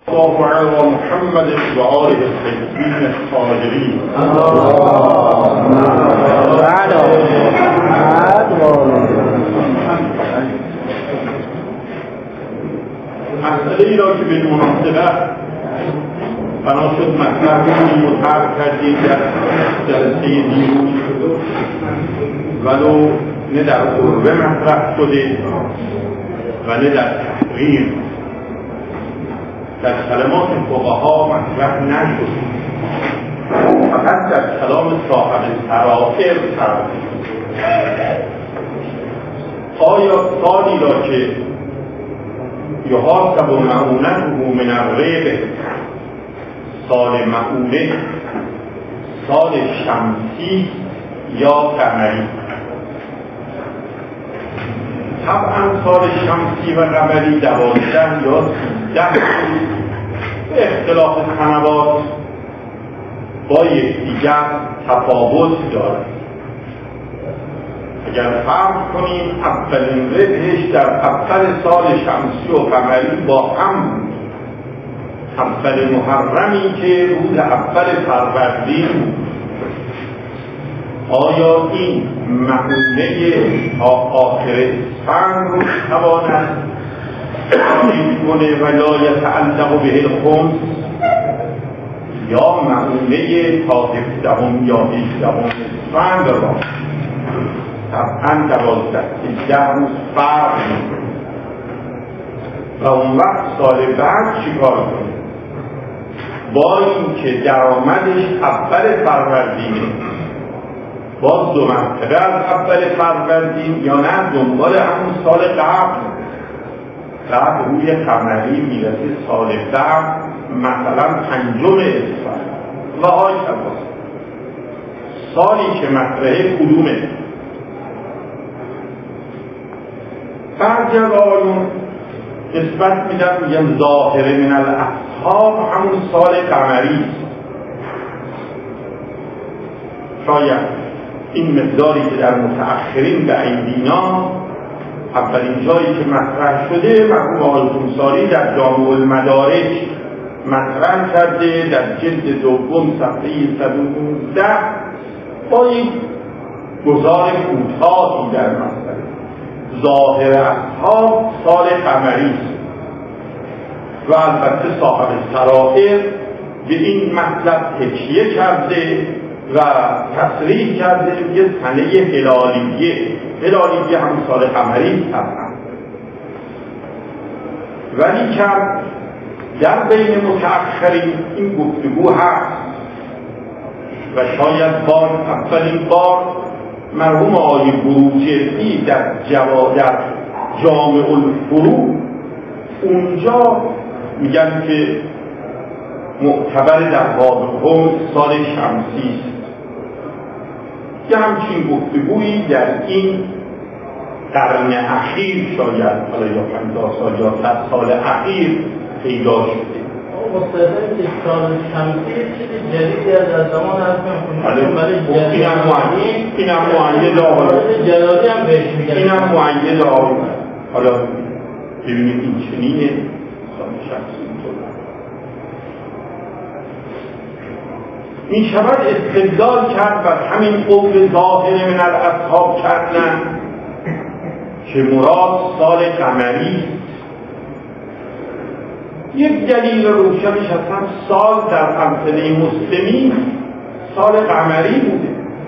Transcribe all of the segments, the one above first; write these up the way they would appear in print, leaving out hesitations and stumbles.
الله علی محمد و آله الطیبین الطاهرین. مسئله‌ای را که به مناسبت بنا شد مطرح کنیم و طرح کردیم در جلسه دیروز، ولو نه در قربه مطرح شده و نه در تحریر، در کلمات فقها مطرح نشد، فقط در کلام صاحب سرائر طرح شد. آیا سالی را که یحاسب معونته من الریب، سال معونه سال شمسی یا قمری؟ طبعا سال شمسی و قمری 12 یا 13 به اختلاف سنوات با یکدیگر تفاوت دارد. اگر فرض کنیم اولین ربحش در اول سال شمسی و قمری با هم بود، اول محرمی که روز اول فروردین، آیا این معونه تا آخر اسفند رو تواند تعیین کنه و لا یتعلق به الخمس، یا معونه تا 17 یا 18 اسفند را؟ طبعا 12 روز فرق می‌کنه. و اون وقت سال بعد چیکار کنه؟ با اینکه درآمدش اول فروردینه، باز 2 مرتبه از اول فروردین، یا نه دنبال همون سال قبل، بعد روی قمری میرسه سال بعد مثلا 5 اسفند و های شباست. سالی که مطرحه کدومه؟ بعضی از آیون نسبت میگن ظاهر من الاصحاب همون سال قمری است. شاید این مقداری که در متأخرین به ایدینا اولین جایی که مطرح شده مرحوم آقای خونساری در جامع المدارج مطرح کرده در جلد دوم صفحه 119 با یک گزار کوتاهی در مسئله. ظاهر اصحاب سال قمری است و البته صاحب سرائر به این مطلب تکیه کرده و تصریح کرده یه سنه هلالیه هم سال قمری طبعا. ولی که در بین متأخرین این گفتگو هست و شاید اولین بار مرحوم آقای بروجردی در جامع الفروع اونجا میگن که معتبر در باب خود سال شمسی است. یه همچین گفتگویی در این قرن اخیر شاید حالا یا 50 سال یا 100 سال اخیر پیدا شده. مستقیم که سال شمسی چیزی جدیدی از زمان هست میکنیم. اینم معید آقای جلالی هم بهش میگن. اینم معید آقای حالا ببینید این چنینه سال شمسی می شود استدلال کرد و همین قول ظاهر من الاصحاب کردن که مراد سال قمری. یک دلیل روشنش اصلا سال در امثله مسلمین سال قمری بوده.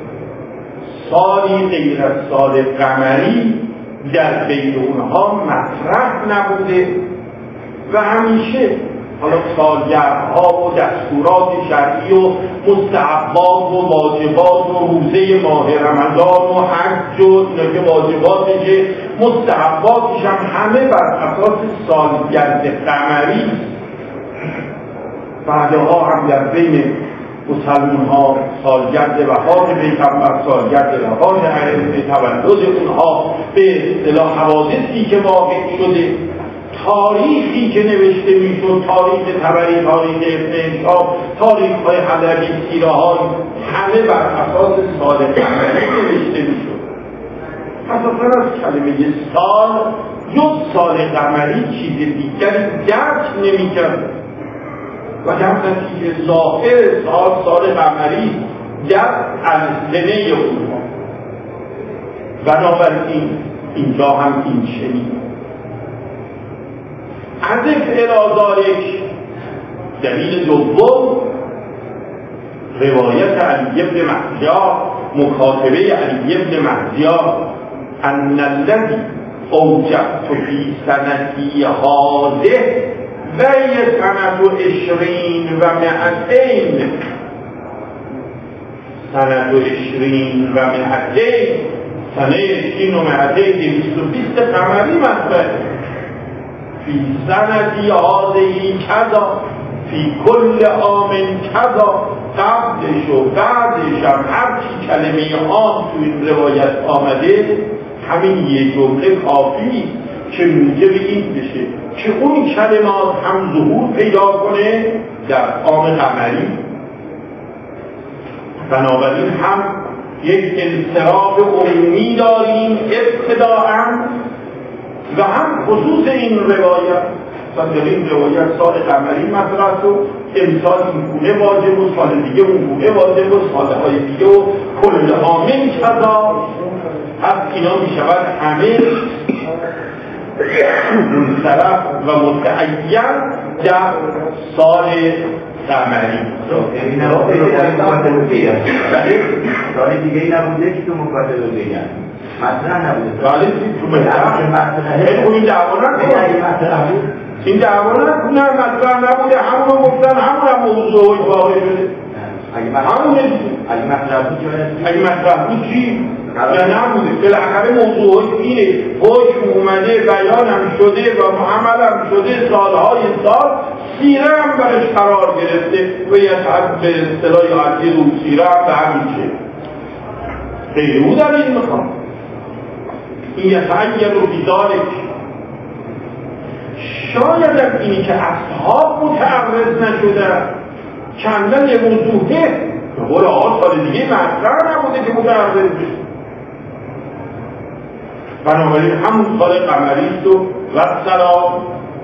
سالی غیر از سال قمری در بین اونها مطرح نبوده و همیشه حالا سالگردها و دستورات شرعی و مستحبات و واجبات و روزه ماه رمضان و حج و اینا که واجباتشه، مستحباتش هم همه بر اساس سالگرد قمری. بعدها هم در بین مسلمان ها سالگرد وفات پیغمبر، سالگرد وفات ائمه، تولد اونها، به اصطلاح حوادثی که واقع شده، تاریخی که نوشته میشد، تاریخ طبری، تاریخ ابن انشاب، تاریخ های حلبی، سیره های، همه بر اساس سال قمری نوشته میشد. اساسا از کلمه سال جز سال قمری چیز دیگری درک نمیکرد. و در نتیجه ظاهر سال قمری در السنه اونها. بنابراین اینجا هم این چنین عزف الازارک. دلیل دوم روایت علی بن مهدیار، مکاتبه علی بن مهدیار، ان الذی اوجبت فی سنتی هذه وهی سنة 20 و 200 سنة 20 و 200 سنه 20 و 220 قمری مطلع فی سنتی هذه کذا فی کل عام کذا. قبلش و بعدش هم هرچی کلمه آن تو این روایت آمده همین یه جمله کافی که موجب این بشه که اون کلمات هم ظهور پیدا کنه در عام قمری. بنابراین هم یک انصراف عمومی داریم ابتداءً و هم خصوص این روایت. در این روایت سال قمری مطرح و امسال این گونه واجب و سال دیگه اون گونه واجب و سالهای دیگه و کل عامل کذا. از اینا می شود همه منصرف و متعین در سال قمری. سال دیگه ای نبوده که تو مکاتبه بگن مطرح نبوده. ولی تو مطرح این دعوا نه مطرح نبوده. همون گفتن همون هم موضوعی واقع شده. اگه مطرح بود چی؟ یا نبوده. بالاخره موضوعی اینه حکم اومده بیان هم شده و محمد هم شده سالهای سال سیره هم برش قرار گرفته و یه حد به اصطلاح عادی رو سیره هم به همین چه غیر او در این مقام این یتعین رو بیدارک. شاید از اینی که اصحاب متعرض نشده کندن یه موضوعه به قول آقا سال دیگه مطرح نبوده که متعرض بشه. بنابراین همون سال قمری است و سلام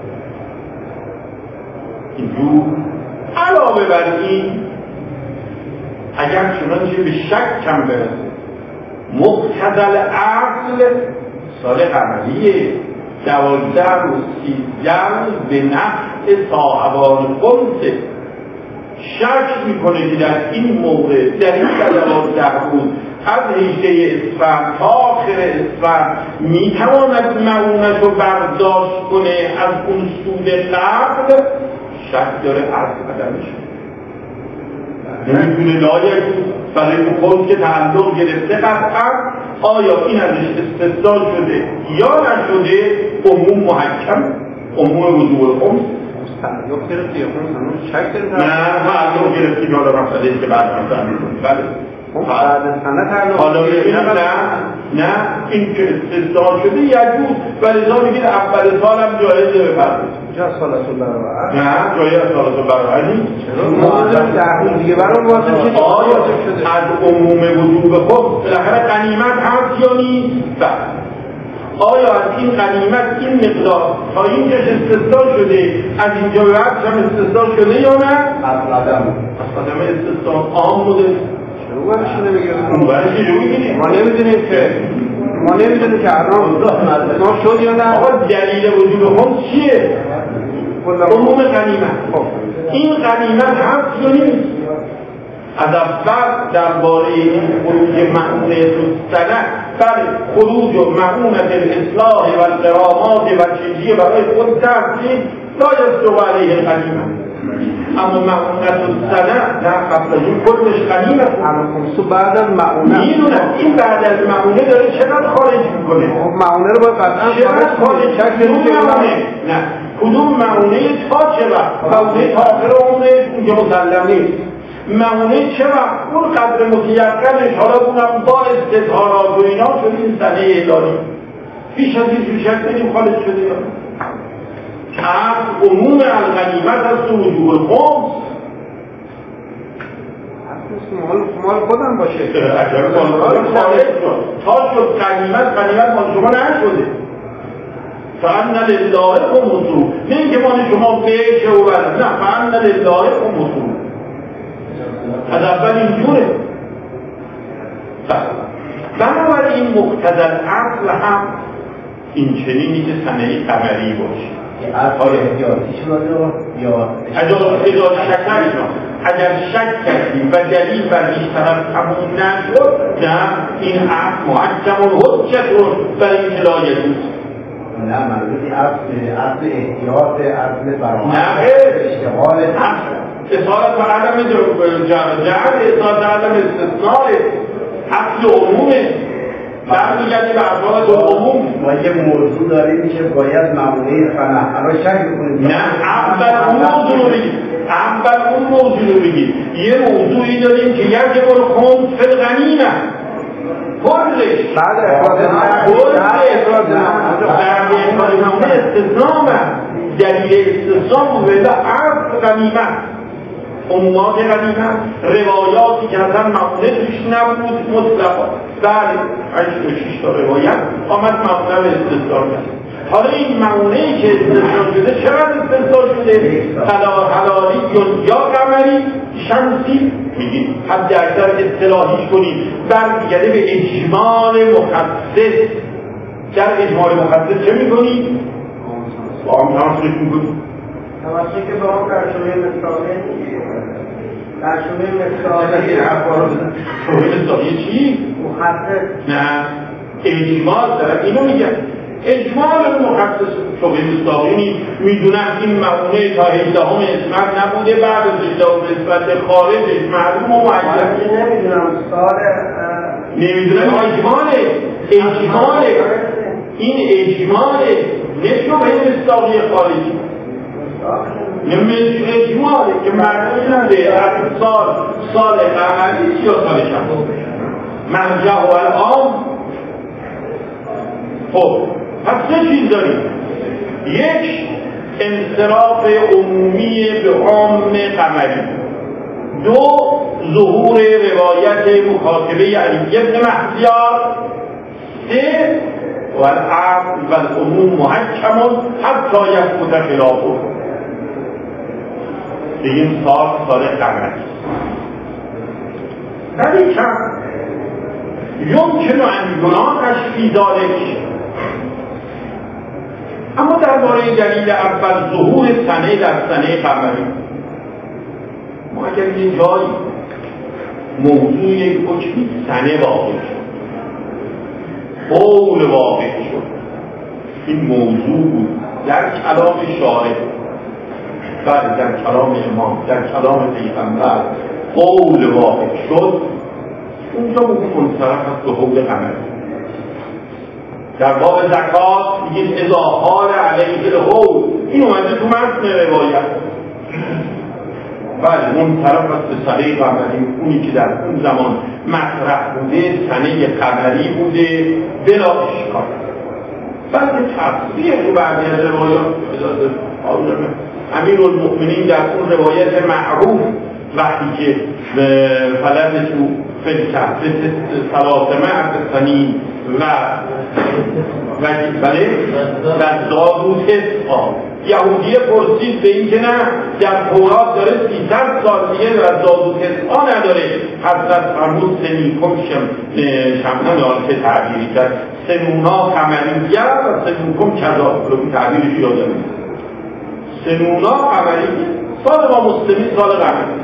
اینجور. علاوه بر این اگر چنانچه به شک کم برسه مقتضی اصل سال قمریه 12 و 13 به نفع صاحبان خمسه. شک میکنه که در این موقع در این 12 روز از 18 اسفند تا آخر اسفند میتواند معونت رو برداشت کنه از اون سود قبل. شک داره از قدمش نمیتونه لایق برای خود که تعلق گرفته قطعا آیا این ازش استثناء شده یا نشده. عموم محکم عموم وجوب الخمس تعلق گرفته یا خمس شک داره. نه تعلق گرفتی حالا مسئله که بعد هم می‌کنیم. بله بعد از سنه تعلق حالا نه این که استثناء شده یجوز ولی لذا میگید اول سال هم جایزه بپردازید. جا سالتون برابر نه جایز سالتون برابر نیست. چرا دیگه برام واضح شده. آیا از عموم وجوب خود بالاخره غنیمت هست یا نیست؟ آیا از این غنیمت این مقدار تا اینجاش استثناء شده از اینجا به بعد هم استثناء شده یا نه؟ از قدم استثناء عام بوده. چرا برش نمیگیریم؟ اون برش نمیگیریم. ما نمیدونیم که الان استثناء شد یا نه. آقا دلیل وجود خود چیه؟ عموم غنیمت. این غنیمت هست یا نیست؟ از اول درباره این خروج معونت السنه بر خروج و معونت الاصلاح و القرامات و چیزی برای خود تحصیل لا یستوی علیه غنیمت. اما معونت السنه نه قبل از این کلش غنیمت. اما خمسو بعد از معونه میدونم این بعد از معونه داره چقدر خارج میکنه. معونه رو باید قطعا خارج نه کدوم معونه تا چقدر معونه تا آخر عمره اونجا مسلم نیست. معونه چه وقت اون قدر متیقنش حالا اونم با استظهارات و اینا شد این سنه اداری بیش از این شک نیم خالص شده یا از عموم الغنیمت از وجوب الخمس مال خودم باشه اگر مال خارج شد تا شد غنیمت مال شما نشده فأن لله خمسه، نه اینکه مال شما بشه و بله، نه، فأن لله خمسه. از اول اینجوره. بنابراین مقتضی الاصل هم این چنینی که سنه قمری باشه. اصل احتیاطی شده یا اگر شک کردیم و دلیل بر این طرف تموم نشد، نه، این اصل محکم الحجت رو بر این که لا یجوز. نه، منظوری اصل احتیاط، اصل برآمد، نه، اشتغال، اصالت و عدم جعل، اصالت و عدم استثناء، اصل عمومه، برمیگردی به افراد عموم. ما یه موضوع داریم که باید معموله فنحرا شک کنید. نه، اول اون موضوع رو بگید. یه موضوعی داریم که یجب الخمس فی الغنیمه، کلش استثناء، دلیل استثناء بوده اصل غنیمه، عمومات غنیمه، روایاتی که اصلا مبنی توش نبود مطلقا. بله، 86 تا روایت آمد مبنی به استثناء کرد. حالا این معونه‌ای که استثناء شده چقدر استثناء شده؟ حلالی یا قمری شمسی میگیم حد اکثر اصطلاحیش کنیم، برمیگرده به اجمال مخصص. در اجمال مخصص چه میکنیم؟ با هم تماسش میکنیم توسط که با هم در شمه مصداقه در شمه مصداقه چی؟ مخصص. نه، اجمال دارد، اینو میگن اجمال مخصص. شبه مصداقی میدونم این معونه تا 18 اسمت نبوده، بعد از 18 اسمت خارجش معلوم و معین. نمیدونم سال نمیدونم اجماله این اجماله، نه شبه مصداقی خارجی، اجماله که معلوم نده از سال قمری یا سال شمسی مرجع و الان. خب پس سه چیز داریم: یک، انصراف عمومی به عام قمری. دو، ظهور روایت مخاطبه علی بن مهدیار. سه، والعقل والعموم محکم حتی یثبت خلافه. این سال قمری. ولیکن یمکن ان يناقش فی ذلک، اما درباره دلیل اول ظهور سنه در سنه قمری، ما اگر یه جایی موضوع یک حکمی سنه واقع شد، قول واقع شد، این موضوع بود در کلام شارع، بعد در کلام امام، در کلام پیغمبر قول واقع شد، اونجا منصرف است به حول قمری. در باب زکات میگیم اذا حال علیه الحول، این اومده تو متن روایت. بله، منصرف است به سنه قمری، اونی که در اون زمان مطرح بوده سنه قمری بوده بلا اشکال. بعد تفسیر تو بعضی از روایات امیرالمؤمنین در اون روایت معروف وقتی که فلد تو فلسفه سلاسمه سنین و بله دادو تسعا، یهودیه پرسید به این که نه در تورات داره 300 سال دیگه و دادو تسعا نداره، پس از فرمود سنیکم شمنان که تعبیری کرد سنونا قمریه و سنوکم کذا، رو تعبیرش یادم سنونا قمریه، سال ما مسلمی سال قمری.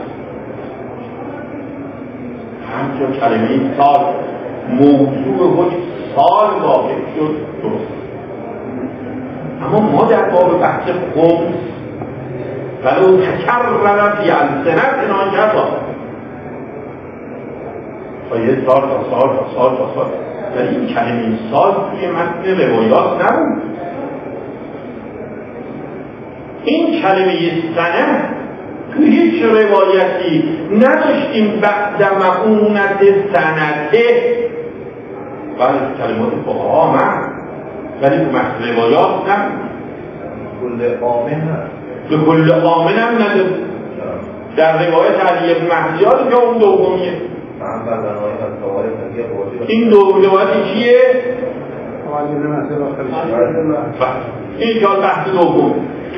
همچون کلمه سال موضوع حکم سال واقع شد درست، اما ما در باب بحث خمس ولو تکرر فی السنة ناجزا، تا یه سال تا سال در این کلمه سال توی متن روایات نبود. این کلمه سنه توی هیچ روایتی نداشتیم بعد معونت سنته، بعد کلمات فقها آمد ولی تو متن روایات نبود. کل آمن هست، به کل آمن هم نداشت. در روایت علی بن مهدیار که اون دومیه، این دو روایتی چیه؟ این جال بحث دوم.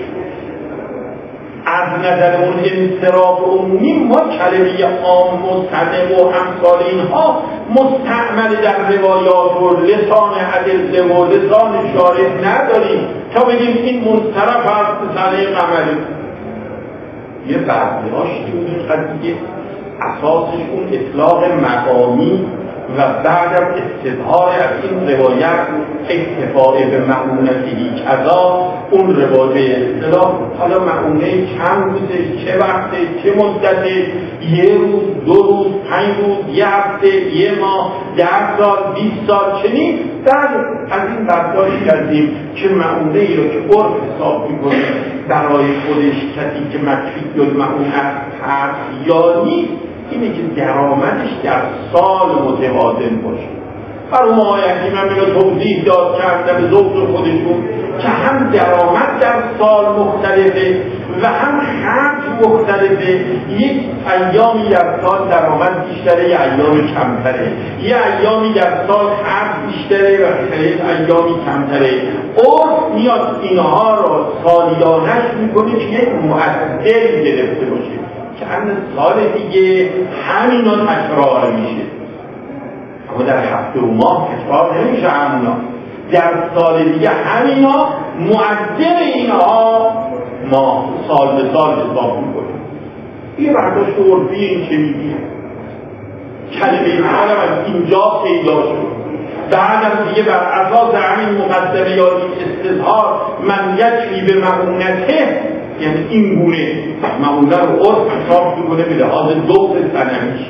از نظر اون انصراف عمومی ما کلمه عام مستمع و امثال اینها مستعمل در روایات و لسان ادله و لسان شارح نداریم تا بگیم این منصرف از صحنه قمری. یه برداشت این قضیه اساسش اون اطلاق مقامی و بعدم استظهار از این روایت اکتفاء به مؤونتی کذا اون روایت اصطلاح. حالا مؤونه چند روزه، چه وقته، چه مدته، یه روز، 2 روز، 5 روز، یه هفته، یه ماه، 10 سال، 20 سال چنین. از این برداشت کردیم که مؤونه ای رو که عرف حساب میکنه برای خودش کسی که مکفی المؤونه هست یا نیست، اینه که درآمدش در سال متوازن باشه. برای ما یکی من اینو توضیح داد کردم به ذوق خودشون که هم درآمد در سال مختلفه و هم خرج مختلفه. یک ایامی در سال درآمد بیشتره، یه ایام کمتره، یه ایامی در سال خرج بیشتره و ایامی کمتره. عرف میاد اینها را سالیانش میکنه که یک معدل گرفته باشه که چند سال دیگه همینا تکرار میشه، اما در هفته و ماه تکرار نمیشه. همونا در سال دیگه همینا معدل اینها ما سال به سال حساب میکنیم. این برداشت عرفی این چه میگه؟ کلمه حالم از اینجا پیدا شد. بعد از دیگه بر اساس همین مقدمه یا استظهار من یکفی به مؤونته، یعنی این گونه مؤونه رو عرف حساب میکنه به لحاظ دوست سنمیش.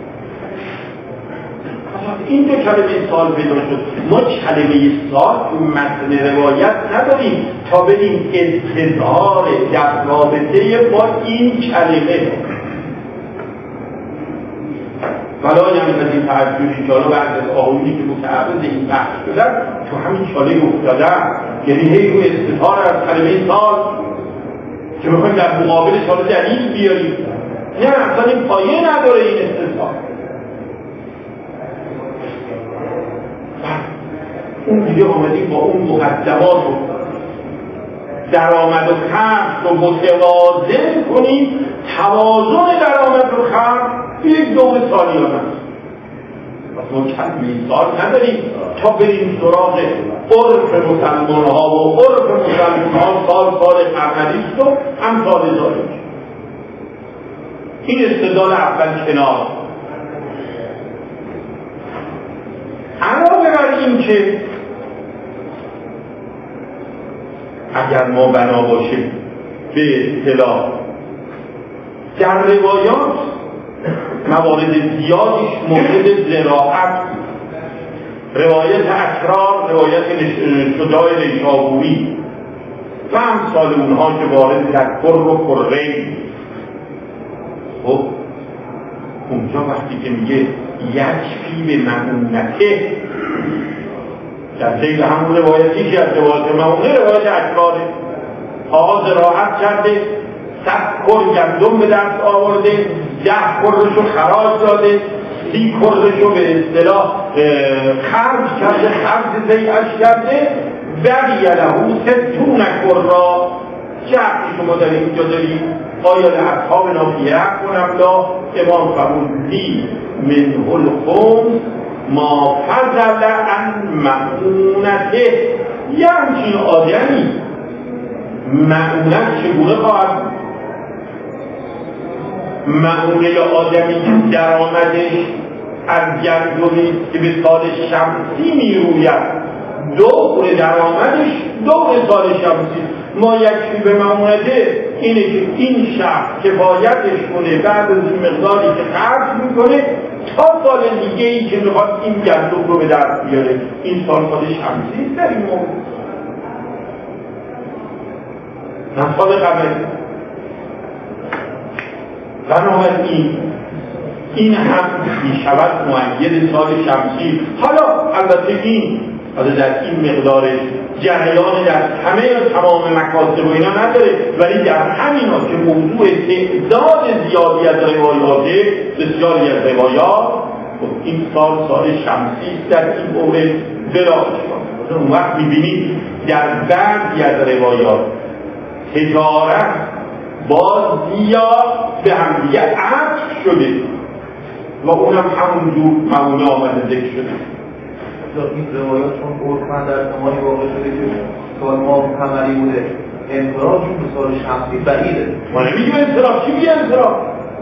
این دو کلمه سال پیدا شد. ما کلمه سال تو متن روایت نداریم تا بریم استظهار در رابطه با این کلمه. ولی هم از این تعجبی که حالا بعد از آقایونی که متعرض این بحث شدن تو همین چاله افتادن، یعنی هی رو استظهار از کلمه سال که میخوایم در مقابلش حالا دلیل بیاریم. نه اصلا این پایه نداره این استظهار. اون دیگه آمدیم با اون مقدمات رو درآمد و خرج رو متوازن کنیم. توازن درآمد و خرج یک دور سالیانه است. پس ما کلمه سال نداریم تا بریم سراغ عرف مسلمان ها و عرف مسلمان ها سال قمریست و امثال ذالک. این استدلال اول کنار. علاوه بر این که اگر ما بنا باشیم به اصطلاح در روایات موارد زیادیش مورد ذراعت، روایت اکرار، روایت شجاع نیشابوری و امثال اونها که وارد در کر و کرین. خب اونجا وقتی که میگه یکفی به مؤونته، در ذیل همون روایتی که از روایت مؤونه روایت اکراره. آغاز راحت کرده، 100 کر گندم به دست آورده، 10 کرشو خراج داده، 30 کرشو به اصطلاح خرج کرده، خرج ذیلش کرده، بقیه لهو 60 کرا. چه حقی شما در اینجا دارید؟ آیا لأصحاب نافیه کنم لا امام فرمودی من الخمس ما فضل عن مؤونته. یه همچین آدمی مؤونت چگونه خواهد؟ مؤونه آدمی که درآمدش از گندمی که به سال شمسی میروید، دور درآمدش دور سال شمسی. ما یکفی به مؤونته اینه که این شخص کفایتش کنه بعد از این مقداری که خرج میکنه تا سال دیگه ای که میخواد این گندم رو به دست بیاره. این سال شمسی است در این موقع، نه سال قمری. بنابراین این هم میشود مؤید سال شمسی. حالا البته این در این مقدارش جریان در همه تمام مکاسب و اینا نداره، ولی در همینا که موضوع تعداد زیادی از روایاته، بسیاری از روایات، این سال شمسی در این مورد بلا اشکال. اون وقت میبینید در بعضی از روایات تجارت با زیاد به همدیگه عطف شده و اونم همونجور معونه آمده ذکر شده. این روایات چون عرفاً در زمانی واقع شده که سال ماه قمری بوده، انصرافشون به سال شمسی بعیده. ما نمیگیم انصراف، چی میگه انصراف؟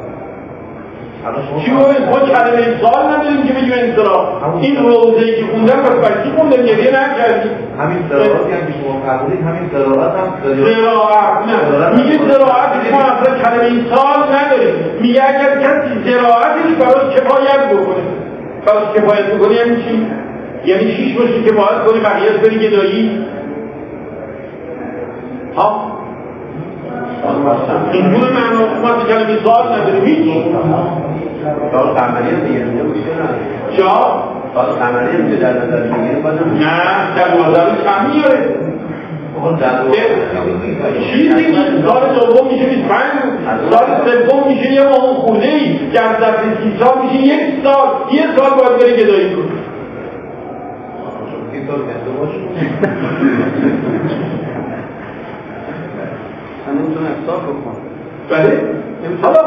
چی باید؟ ما کلمه سال نداریم که بگیم انصراف. این روزه‌ای که خوندم بس بچی خوندم گریه نکردیم. همین زراعتی هم که شما فرمودید، همین زراعت هم زراعت نه، میگه زراعتی که ما اصلا کلمه سال نداریم. میگه اگر کسی زراعتش براش کفایت بکنه، براش کفایت بکنه یعنی چی؟ یعنی 6 ماشین که باید کنی بقیه‌اش بری گدایی؟ ها؟ اینجور معنا ما کلمه سال نداریم هیچ. سال قمری هم دیگه مشکل نداره. چرا؟ سال قمری هم که در نظر بگیریم بازم نه، در نظر کم میاره. چیزی که سال دوم میشه 25 سال سوم میشه یه ماه خورده‌ای، در ظرف 30 سال میشه 1 سال. 1 سال باید بری گدایی کنی. نمیتونه حساب بکن. بله؟ حالا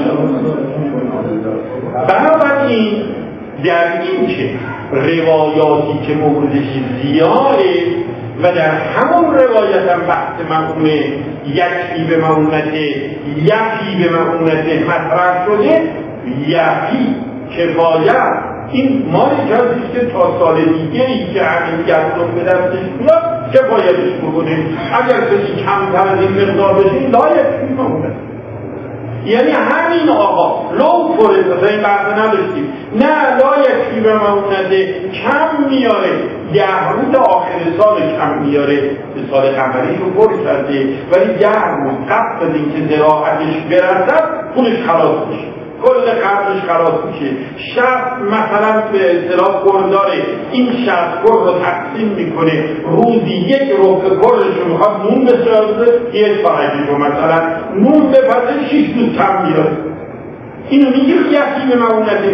بنابراین در این که روایاتی که موردش زیاده و در همون روایت هم بحث مفهوم یکی به معونت یکی به معونت مطرح شده، یکی کفایت این مالی کسیست که تا سال دیگه ای که همین گردون به دستش بیاد کفایتش بکنه. اگر کسی کمتر از این مقدار بشه لایق میمونه. یعنی همین آقا لو فرد این بحث نداشتیم، نه لایقی به معونت کم میاره، 10 روز آخر سال کم میاره، به سال قمریش رو پر کرده ولی 10 روز قبل از اینکه زراعتش برسد پولش خلاص میشه، کل قرضش خلاص میشه. 60 مثلا به اصطلاح کرداره، این 60 کرد رو تقسیم میکنه، روزی 1 ربع کردش رو میخواد نون بسازه، 1 فرقی رو مثلا نون بپزه 6 روز کم میاره. اینو میگه یکی به معونته.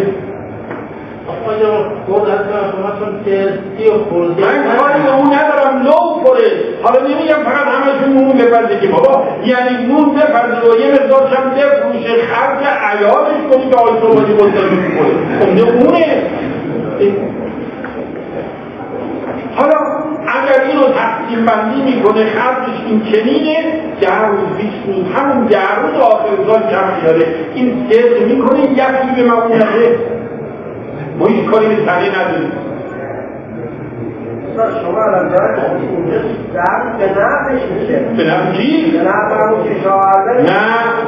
من کاری به اون ندارم، لو پره. حالا نمیگم فقط همشون نون بپزه که بابا، یعنی نون بپزه و یه مقدارش هم بفروشه، خرج عیالش کنی که آی صبحانی بزرگی میکنه، خونده اونه. حالا اگر اینو تقسیم بندی میکنه خرجش این چنینه، 10 روز 20 روز همون 10 روز آخر سال کم میاره، این سرد میکنه یکی به معونته. ما هیچ کاری به تنه نداریم. شما الان دارد اینجا درد به نفعش میشه. به نفع کی؟ به نفع همون که شاهده؟ نه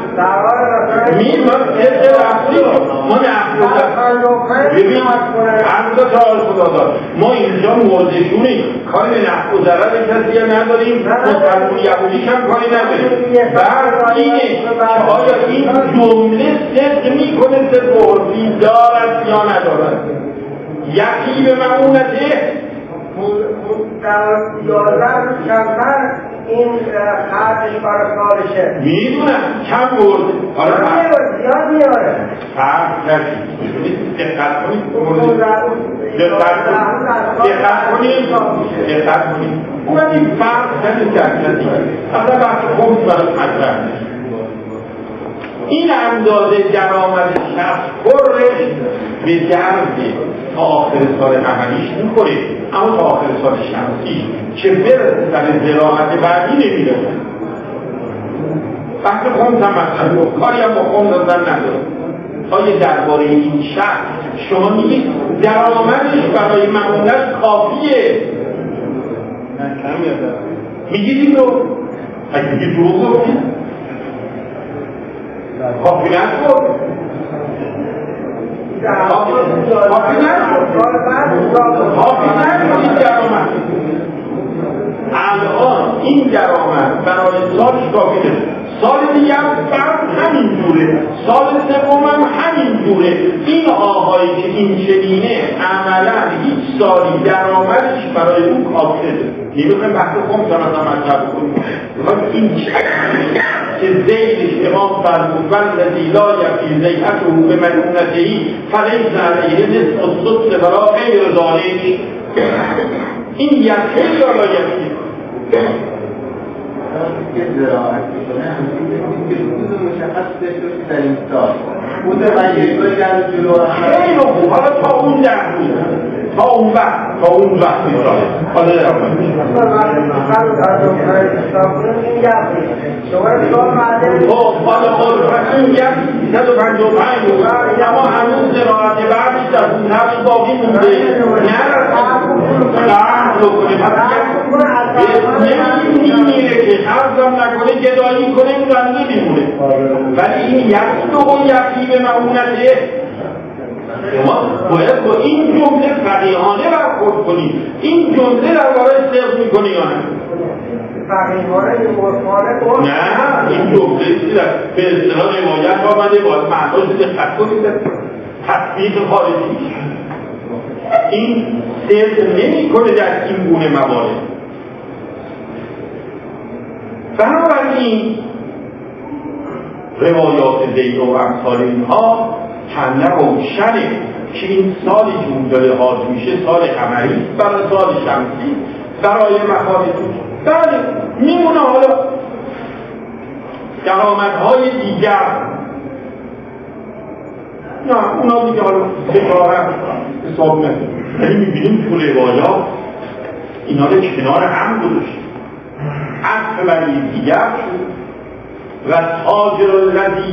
من طبق رفتی ما نفع ببین هر دو تا خدا دار ما اینجا موردشونیم، کاری به نفع و ضرر کسی هم نداریم، مسلمون یهودیش هم کاری نداریم. بعد اینه که آیا این جمله صدق میکنه صدق عرفی دارد یا ندارد. یکی به معونته در 11 روز کمتر این خرجش برای سالشه. میدونم کم برده، حالا زیاد میاره. فرق نشید، دقت کنید. اون این فرق نشید که اصلا بحث خود برای مطرح نشید. این اندازه درآمد شخص پرش به درد تا آخر سال عملیش میخوره، اما تا آخر سال شمسی چه برسه سر زراعت بعدی نمیرسه. بحث خونت هم مثلا کاری هم با خونت دادن نداره. آیا درباره این شخص شما میگید درآمدش برای معمولش کافیه؟ نه کم یاده میگید این رو اگه میگید دروغ گفتید کافی نشد. الان این درآمد برای سالش کافی نیست، سال دیگه هم همین جوره، سال سوم هم همین جوره. این آقایی که این چنینه عملا هیچ سالی درآمدش برای اون کافی نیست. نمیخوایم بحث خون مثلا مطرح کنیم، این که زیدش امام فرمود والذی لا یفی زیعته به معونته فلیس علیه نصف السدس ولا غیر ذلک. این یکی یا یکی که زراعت میکنه همین که روز مشخص داشته باشه در این سال بوده و یکایی در جلو خیلی خوب. حالا تا اون در روز تا اون وقت می‌ذاره. حالا در این یک 155 اما هنوز زراعت بعدش در اون نفس باقی مونده نه بکنه نمیره که حرزم نکنه گدایی کنه اون رنده میمونه ولی این یک دو یکی به معونته شما باید با این جمله فقیهانه برخورد کنید. این جمله در برای صرف میکنه یا نه؟ نه این جمله به اصطلاح روایت آمده باید معناش دقت کنید در تطبیق خارجی. این صرف نمیکنه در این گونه موارد. بنابراین روایات زید و امثال اینها چند روشنه که این سالی که اون داره حاج میشه سال قمری برای سال شمسی برای مخارج بله میمونه. حالا درآمدهای دیگر نه اونا دیگه حالا تجارت حساب نکنیم. یعنی میبینیم تو روایات اینا رو کنار هم گذاشت عطف ولی دیگر شد و تاجر الذی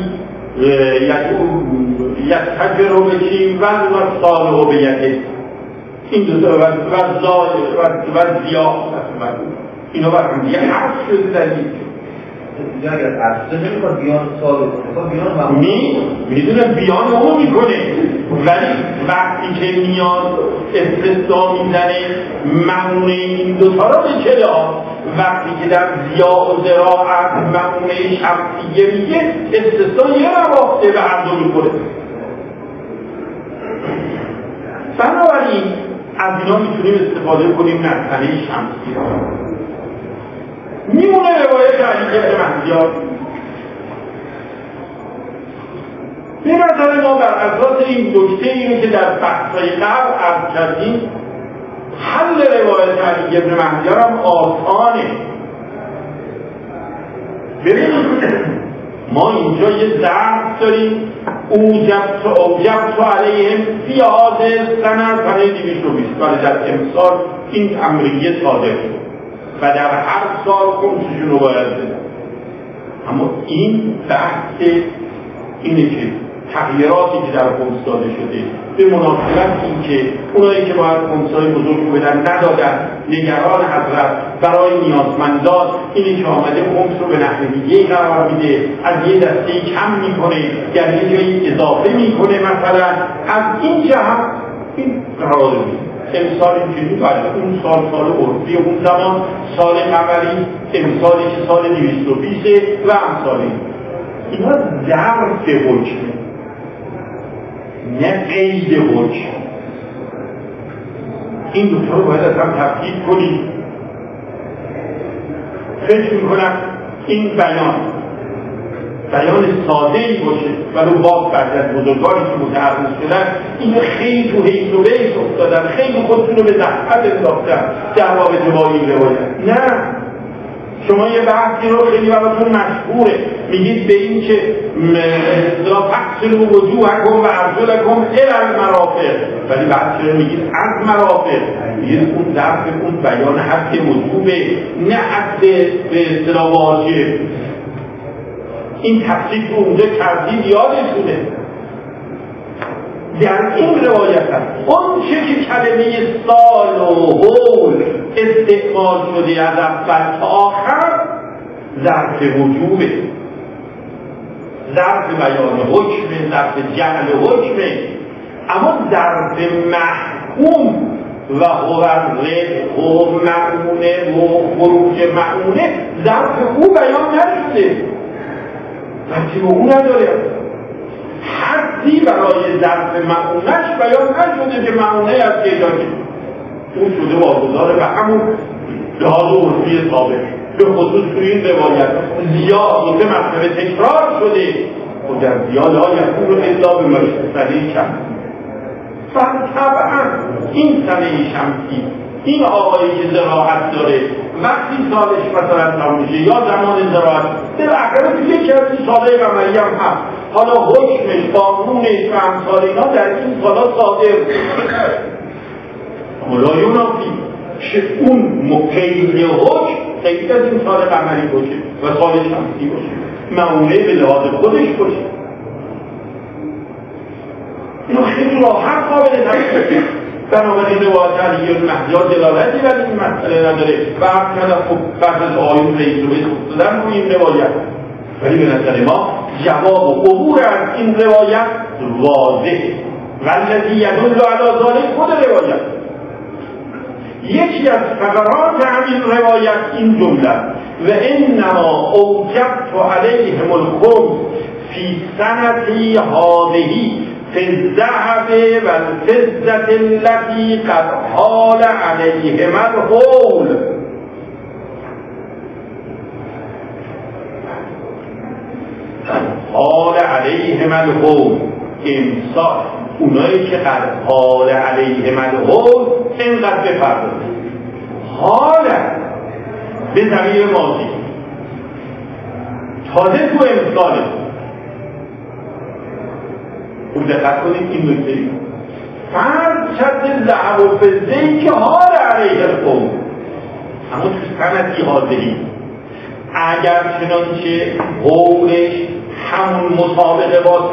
یتجر بچیم و ساله به یده این دو تا و زیاد اینا برم دیگه حرف شده در این دیگه اگر عرضه نمیخواد بیان ساله کنه بیان میدونه بیان اونو میکنه ولی وقتی که میاد استثنا میزنه ممنوع این دوتا رو به چه داد وقتی که در ضیاء و زراعت ممنوع شمسیه میگه استثنا یه روافته به هر دو میکنه. بنابراین از اینا میتونیم استفاده کنیم نتنه شمسیه میمونه روایت علی بن مهدیار. به نظر ما بر اساس این نکته اینه که در بحث‌های قبل عرض کردیم حل روایت علی بن مهدیار هم آسانه. ببینید ما اینجا یه ضرب داریم اوجبت علیهم فی هذه السنه برای 220 ولی در امسال این تمریه صادر شد و در هر سال خمسشون رو باید بده. اما این بحث اینه که تغییراتی که در خمس داده شده به مناسبت این که اونایی که باید خمسای بزرگ رو بدن ندادن نگران حضرت برای نیازمندان اینی که آمده خمس رو به نحو دیگه قرار میده از یه دسته کم میکنه در یه جایی اضافه میکنه مثلا از این جهت این قرار میده. امسال اینجوری بله اون سال عرفی اون زمان سال قمری امسالی که سال 220 و امسالی اینا ظرف حکمه نه قید حکم. این دوتا رو باید از هم تفکیک کنید. فکر میکنم این بیان ساده ای باشه ولو باز بعد از بزرگانی که متعرض شدن اینو خیلی تو حیث و بیس افتادن خیلی خودتون رو به زحمت انداختن در رابطه با این روایت. نه شما یه بحثی رو خیلی براتون مشهوره میگید به این که اصطلاح فقصلوا وجوهکم و ارجلکم الی المرافق ولی بحثی رو میگید از مرافق میگید اون ضرب اون بیان حد وجوبه نه حد به اصطلاح واجب. این تفسیر رو اونجا کردید یادتونه در این روایت هست اون چه که کلمه سال و حول استعمال شده از اول تا آخر ظرف وجوبه ظرف بیان حکمه ظرف جعل حکمه اما ظرف محکوم و هو رزق و معونه و خروج معونه ظرف او بیان نشده وقتی به اون نداره حدی برای ظرف معونش بیان نشده که معونه از که داریم اون شده واگذاره و همون لحاظ عرفی ثابت به خصوص توی این روایت زیاد به مرتبه تکرار شده و در زیاد ها یکون رو الا به مشتری شمسی طبعا این سنه شمسی این آقایی که زراعت داره وقتی سالش مثلا تموم میشه یا زمان زراعت بالاخره توی یکی از این سالهای قمری هم هست، حالا حکمش قانونش و امثال اینا در این سالا صادر لا ینافی که اون مقید حکم قید از این سال قمری باشه و سال شمسی باشه، معموله به لحاظ خودش باشه. اینو خیلی راحت قابل تفسیر. بنابراین روایت علی المهدی دلالتی بر این مسئله نداره و همچنان خب بعد از آیون رئیس رو بهت دادن روی این روایت، ولی به نظر ما جواب و عبور از این روایت واضح و الذی یدل علی ذلک خود روایت. یکی از فقرات همین روایت این جمله و انما اوجبت علیهم الخمس فی سنتی هذه فی الذهب و الفضة التي قد حال علیهم الحول. حال علیهم الحول امسال اونایی که قد حال علیهم الحول اینقدر بپردازه. حال به ضمیر ماضی تازه تو امساله. خوب دقت کنید این نکته ای فرض شد ذهب و فضه‌ای که حال علیه الحول اما تو سنتی حاضری اگر چنانچه حولش همون مطابقه با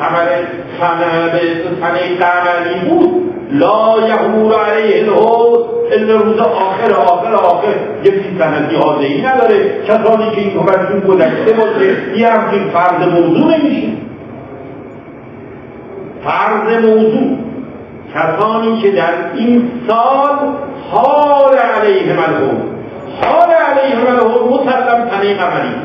سنه قمری بود لا یحول علیه الحول الا روز آخر یکی سنتی حاضری نداره. کسانی که این برشون گذشته باشه یه همچین فرض موضوع نمیشه. فرض موضوع کسانی که در این سال حال علیهم الحول، حال علیهم الحول مسلم سنه قمری،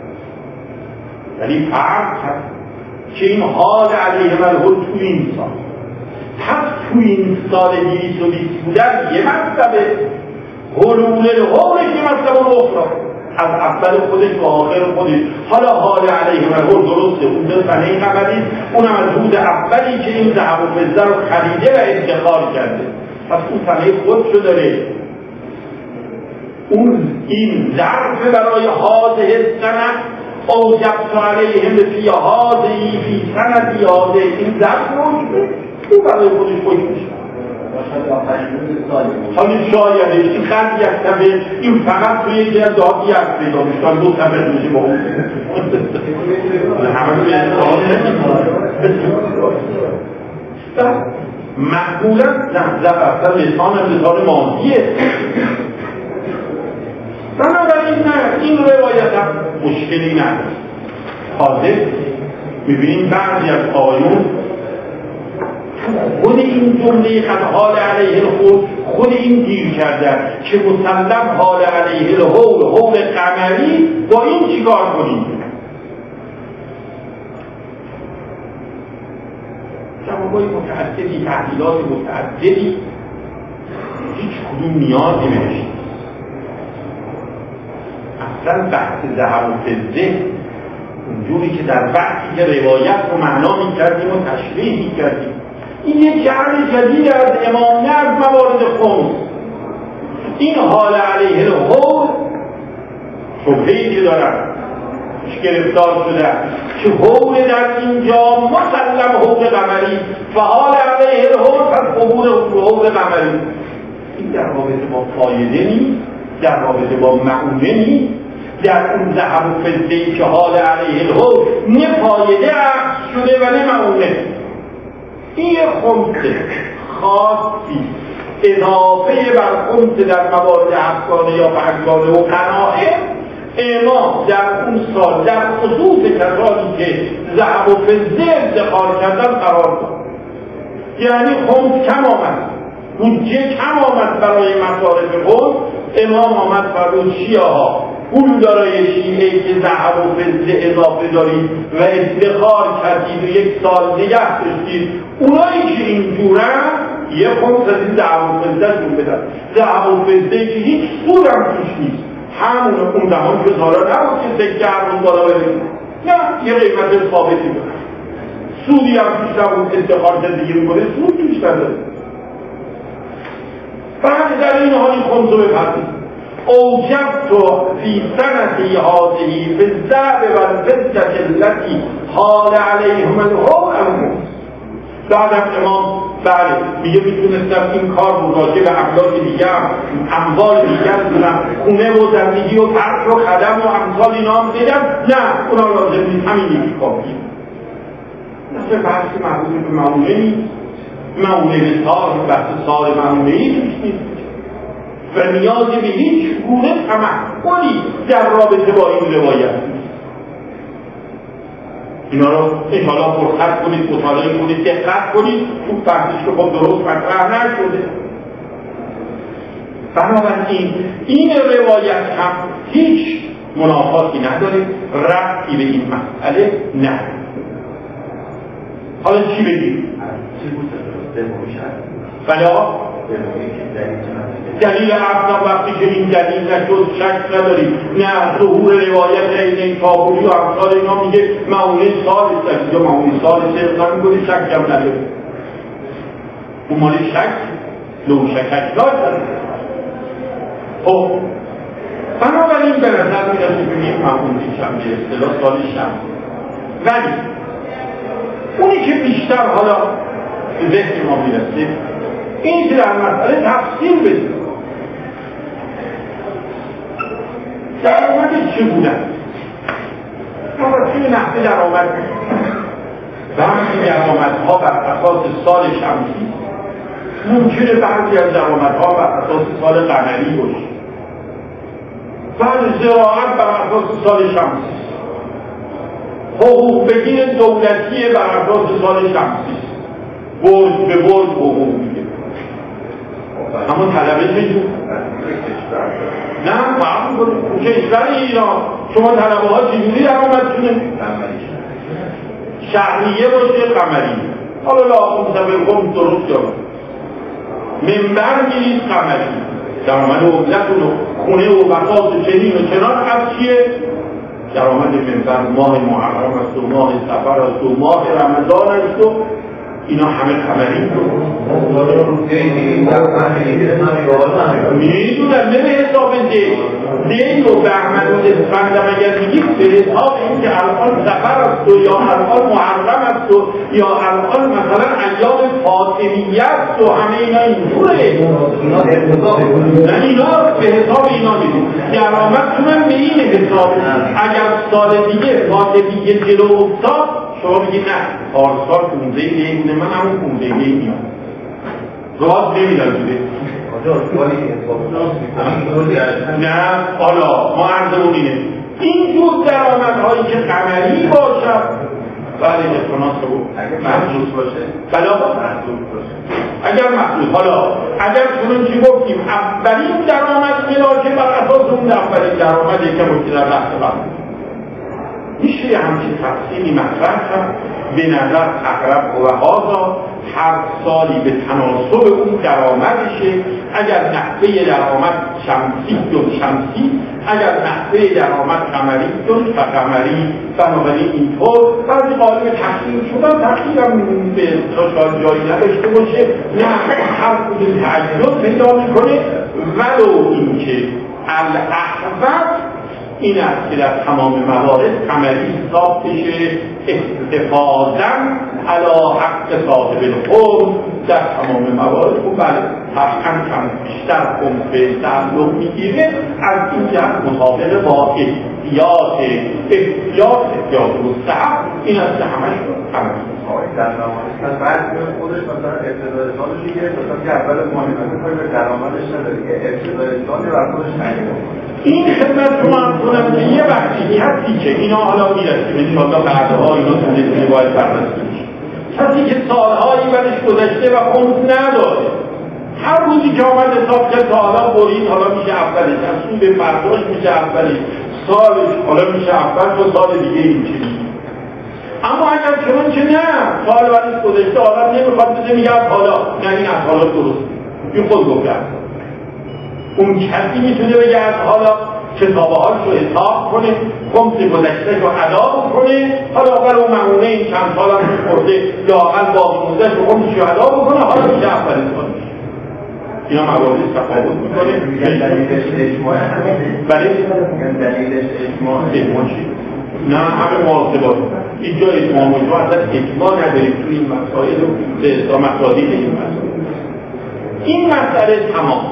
یعنی فرض هست که این حال علیهم الحول تو این سال، پس تو این سال 220 بودن یه مطلبه، حلول الحولش یه مطلب اخرى از اول خودش و آخر خودش. حالا حال علیهم الحول درسته اون در سنه قمری، اونم از روز اولی که این ذهب و فضه رو خریده و ادخار کرده، پس اون سنه خودشو داره. اون این ظرف برای حاضه سنه اوجبت علیهم فی حاضهی فی سنتی حاضه، این ظرف رو او برای خودش میشه. حالی شایده این خند یک طبه این فقط توی یکی از دهاتی یک پیدا میشتن دو طبه میشه با اون همه توی انسان معمولا لحظه اصلا لسان از لسان ماضیه. بنابراین نه این روایت هم مشکلی نداره. حاضر میبینیم بعضی از آیون خود این جمله قد حال علیه الحول خود این گیر کرده که مسلم حال علیه الحول حول قمری با این چیکار کنیم؟ جوابای متعددی، تحلیلات متعددی، هیچ کدوم نیازی نمیشه. اصلا بحث ذهب و فضه اونجوری که در وقتی که روایت رو معنا می‌کردیم و تشریح می‌کردیم، این یک جعل جدید از امامه از موارد خمس. این حال علیه الحول شبهه‌ای که دارن گرفتار شده که حول در اینجا مسلم حول قمری و حال علیه الحول پس قبول حول قمری. این در رابطه با فایده نیست، در رابطه با معونه نیست. در اون ذهب و فضه‌ای که حال علیه الحول نه فایده عقد شده و نه معونه. این خمس خاصی اضافه بر خمس در موارد افغانه یا پنجگانه و قناعه امام در اون سال در خصوص کسانی که ذهب و فضه ادخار کردن قرار داد. یعنی خمس کم آمد، بودجه کم آمد برای مصارف خود. امام آمد فرمود شیعه ها پول دارای شیعه که ذهب و فضه اضافه دارید و ادخار کردید و یک سال نگه داشتید، اونایی که اینجورن یه خمس از این ذهب و فضه شون بدن. ذهب و فضه که هیچ سود هم توش نیست، همون اون زمان که سالا نبود که سکه هر روز بالا برید، نه یه قیمت ثابتی داره، سودی هم توش نبود، ادخار زندگی میکنه سود توش نداره. بعد در این حالی خمسو بپردید اوجبت فی سنتی هذه فی الذهب و الفضة التي حال علیهم الحول. بعدم امام بله میگه میتونستم این کار رو راجع به املاک دیگر اموال دیگر کنم، خونه و زندگی و فرش و خدم و امثال اینا هم دیدم، نه اونا لازم نیست، همین یکی کافیه. مثل بحث مربوط به معونه نیست، معونه به سال، بحث سال معونه ای نیست و نیازی به هیچ گونه تمحلی در رابطه با این روایت نیست. اینا رو انشاءالله فرصت کنید، مطالعه کنید، دقت کنید، تو بحثش که خب درست مطرح نشده. بنابراین این روایت هم هیچ منافاتی نداره، ربطی به این مسئله نه. حالا چی بگیم؟ بلا دلیل عقل وقتی که این دلیل نشد شک نداریم، نه ظهور روایت این کابولی و امثال اینا میگه معونه سال است یا معونه سال صدقا میکنی شک هم نداره. اون مالی شک لو شکک داشت. خب بنابراین به نظر میرسه بگیم معونه شمس به اصطلاح سال شمس، ولی اونی که بیشتر حالا ذهن ما میرسه این که در مسئله تفصیل بدیم درآمدش چه بودن؟ توی نحوه درآمد بعضی درآمدها بر اساس سال شمسی، ممکنه بعضی از درآمدها بر اساس سال قمری باشه، بعد زراعت بر اساس سال شمسی، حقوق بگیر دولتیه بر اساس سال شمسی، برج به برج حقوق میگه. اما طلبه میگه نه فهم کنید کشور ایران شما طلبه ها چجوری درآمدتونه؟ شهریه باشه قمری، حالا لاخون سبقم درست جا منبر میرید قمری، درآمد عملتون و خونه و بساط و چنین و چنان از چیه؟ درآمد منبر ماه محرم است و ماه سفر است و ماه رمضان است و اینا همه قمری میدونم نه به حساب دین و بهمن و اسفندم اگر میگیم به حساب این که الان سفر است و یا الان محرم است و یا الان مثلا ایام فاطمیه است و همه اینا اینجوره، نه اینا به حساب اینا میدیم درآمدتونم به این حساب. اگر سال دیگه فاطمیه جلو افتاد شما بگید نه پارسال 15 دیگه من همون 15 دیگه راست نمیدن بوده نه. حالا ما عرضمون اینه این جور درآمدهایی که قمری باشد بله اتناس رو محدود باشه بلا محدود باشه اگر محدود. حالا اگر چون چی گفتیم اولین درآمد ملاکه بر اساس اون اولین درآمدی که ممکن در لحظه بند میشه همچین تفصیلی مطرح کرد به نظر اقرب و هذا هر سالی به تناسب اون درآمدشه. اگر نحوه درآمد شمسی اگر نحوه درآمد قمری فقمری. بنابراین اینطور بعضی قالب تخییر شدن تخییرم به شاید جایی نداشته باشه، نه هر کدوم تعجب پیدا میکنه. ولو اینکه الاحوط این است که در تمام موارد قمری حساب بشه استفاضاً علی حق صاحب القوم در تمام موارد. خب بله طبعاً کم بیشتر به تعلق میگیره از این جهت مطابق با احتیاط مستحب این است که همش قمری در نمایش بعد خودش مثلا ابتدای سالش دیگه مثلا که اول ماهیانه کاری به درآمدش نداره که ابتدای سال بر خودش تعیین این خدمت رو من کنم که یه وقتی هستی که اینا حالا میرسیم انشاءالله بعدها اینا تونستی باید بررسی میشه. کسی که سالهایی برش گذشته و خمس نداره هر روزی که آمد حساب کرد تا حالا برید حالا میشه اولش از سود فرداش میشه اولش سالش حالا میشه اول تا سال دیگه این چیزی. اما اگر چون که نه سال برش گذشته حالا نمیخواد بده میگه حالا نه این از حالا درست این خود گفتم اون کسی میتونه بگه از حالا کتابه هاش رو حساب کنه خمس گذشته رو ادا کنه حالا برای معونه این چند سال هم خورده یا اقل باقی مونده رو خمسش رو ادا بکنه حالا میشه اولین سالش اینا موارد تفاوت میکنه. دلیلش اجماع همینه. بله دلیلش اجماع چی؟ نه همه محاسبات اینجا اجماع موضوع اصلا اجماع نداریم تو این مسائل و به مصادیق این مسائل. این مسئله تمام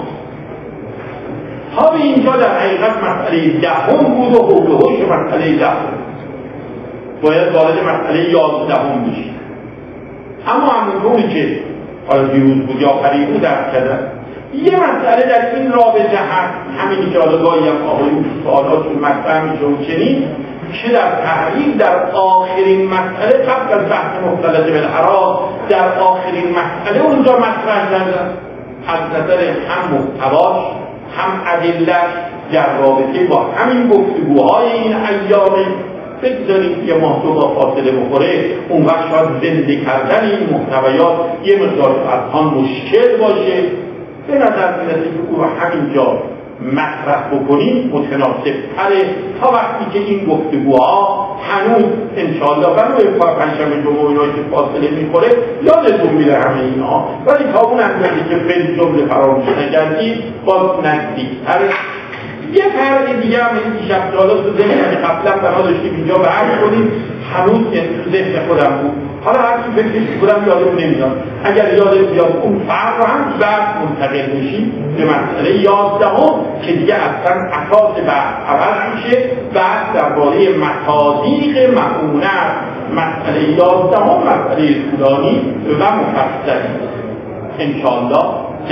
ها به اینجا در حقیقت مسئله دهم بود و حول و حوش مسئله دهم باید وارد مسئله 11 بشیم. اما همونطوری که دیروز بود یا قریب بود درک کردن یه مسئله در این رابطه هست، همینی که حالا گاهی هم آقایون سوالاتون مطرح میشه و چنین که در تحلیل در آخرین مسئله قبل از بحث مختلط بالعراق در آخرین مسئله اونجا مطرح کردن از نظر هم محتواش هم ادله‌اش در رابطه با همین گفتگوهای این ایامه. بگذاریم یه ماه دو با فاصله بخوره اون وقت شاید زنده کردن این محتویات یه مقدار از آن مشکل باشه. به نظر میرسه که او رو همینجا مطرح بکنیم متناسب تره تا وقتی که این گفتگوها هنوز انشاءالله برای پنجشنبه جمعه اینا که فاصله میخوره یادتون میره همه اینا، ولی تا اون اندازه که فعل جمله فراموش نکردید باز نزدیکتره. یه فرق دیگه هم این دیشب جالب تو ذهن قبلا بنا داشتیم اینجا بحث کنیم هنوز تو ذهن خودم بود، حالا هر چی فکرش کنم یادم نمیاد. اگر یادم بیاد اون فرق رو هم بعد منتقل میشیم به مسئله 11 که دیگه اصلا اساس بحث عوض میشه. بعد درباره مصادیق مؤونت مسئله 11 مسئله طولانی و مفصلی انشاءالله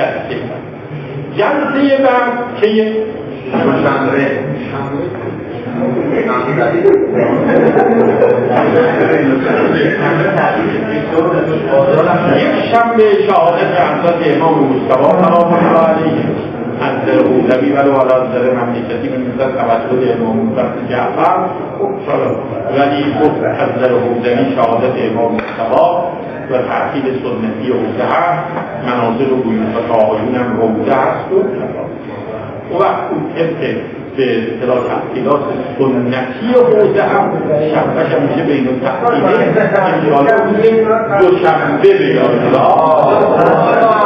جلسه بعد که یک شنبه شهادت حضرت امام مصطفی سلام الله علیه از در حوزوی ولو علی در مملکتی به مثل توسط امام مصطفی جعفر ولی از در حوزوی شهادت امام مصطفی و تحصیل سنتی حوزه هست، مناظر و بویوفت آقایون هم حوزه هست و وقت اون طبق به اصطلاح تحصیلات سنتی حوزه هم شنبهش هم میشه بین التحصیله انشاءالله دوشنبه به یاد الله